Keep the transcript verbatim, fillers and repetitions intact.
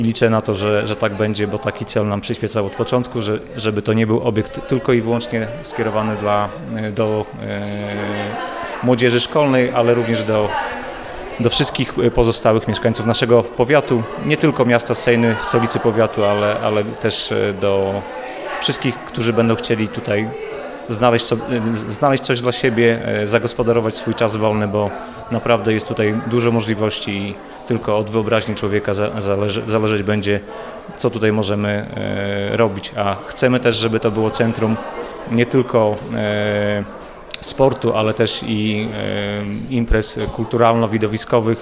Liczę na to, że, że tak będzie, bo taki cel nam przyświecał od początku, że, żeby to nie był obiekt tylko i wyłącznie skierowany dla, do e, młodzieży szkolnej, ale również do, do wszystkich pozostałych mieszkańców naszego powiatu, nie tylko miasta Sejny, stolicy powiatu, ale, ale też do wszystkich, którzy będą chcieli tutaj znaleźć, sobie, znaleźć coś dla siebie, zagospodarować swój czas wolny, bo naprawdę jest tutaj dużo możliwości i tylko od wyobraźni człowieka zależy, zależeć będzie, co tutaj możemy e, robić. A chcemy też, żeby to było centrum nie tylko e, sportu, ale też i e, imprez kulturalno-widowiskowych,